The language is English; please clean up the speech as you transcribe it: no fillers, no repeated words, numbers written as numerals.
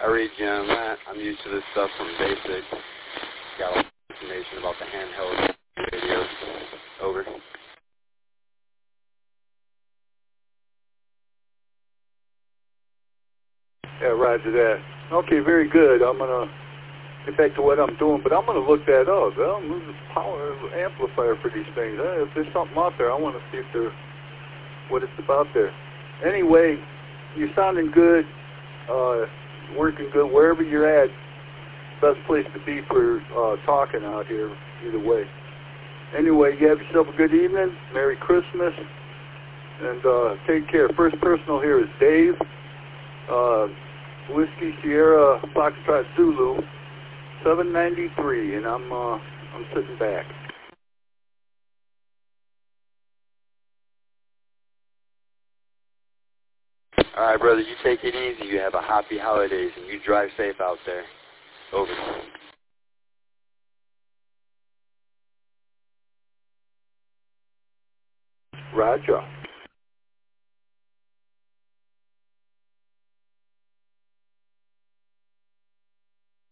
I read Jim. I'm used to this stuff from basic. Got a lot of information about the handheld radios. Over. Yeah, roger that. Okay, very good. I'm going to get back to what I'm doing, but I'm going to look that up. Well, there's a power amplifier for these things. If there's something out there, I want to see if what it's about there. Anyway, you're sounding good, working good. Wherever you're at, best place to be for talking out here, either way. Anyway, you have yourself a good evening. Merry Christmas. And take care. First personal here is Dave. Whiskey Sierra Foxtrot Zulu 793, and I'm sitting back. All right, brother. You take it easy. You have a happy holidays, and you drive safe out there. Over. Roger.